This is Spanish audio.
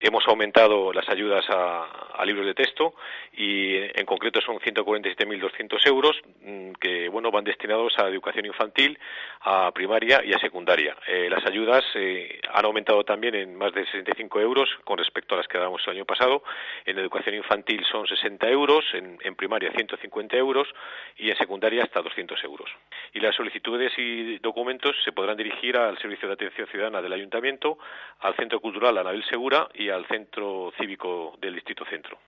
hemos aumentado las ayudas a libros de texto y en concreto son 147.200 euros que van destinados a educación infantil, a primaria y a secundaria. Las ayudas han aumentado también en más de 65 euros con respecto a las que dábamos el año pasado. En educación infantil son 60 euros, en primaria 150 euros y en secundaria hasta 200 euros. Y las solicitudes y documentos se podrán dirigir al Servicio de Atención Ciudadana del Ayuntamiento, al Centro Cultural Anabel Segura y al Centro Cívico del Distrito Centro.